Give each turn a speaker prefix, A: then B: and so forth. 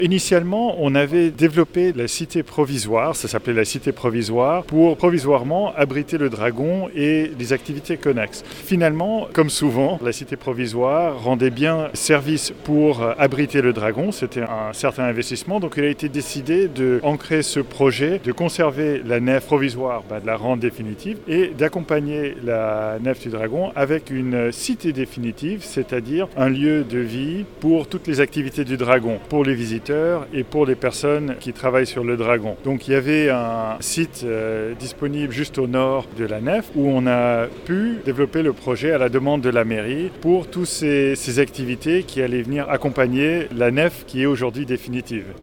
A: Initialement, on avait développé la cité provisoire, ça s'appelait la cité provisoire, pour provisoirement abriter le dragon et les activités connexes. Finalement, comme souvent, la cité provisoire rendait bien service pour abriter le dragon, c'était un certain investissement, donc il a été décidé d'ancrer ce projet, de conserver la nef provisoire, de la rendre définitive, et d'accompagner la nef du dragon avec une cité définitive, c'est-à-dire un lieu de vie pour toutes les activités du dragon, pour les visiteurs et pour les personnes qui travaillent sur le dragon. Donc il y avait un site disponible juste au nord de la nef où on a pu développer le projet à la demande de la mairie pour toutes ces activités qui allaient venir accompagner la nef qui est aujourd'hui définitive.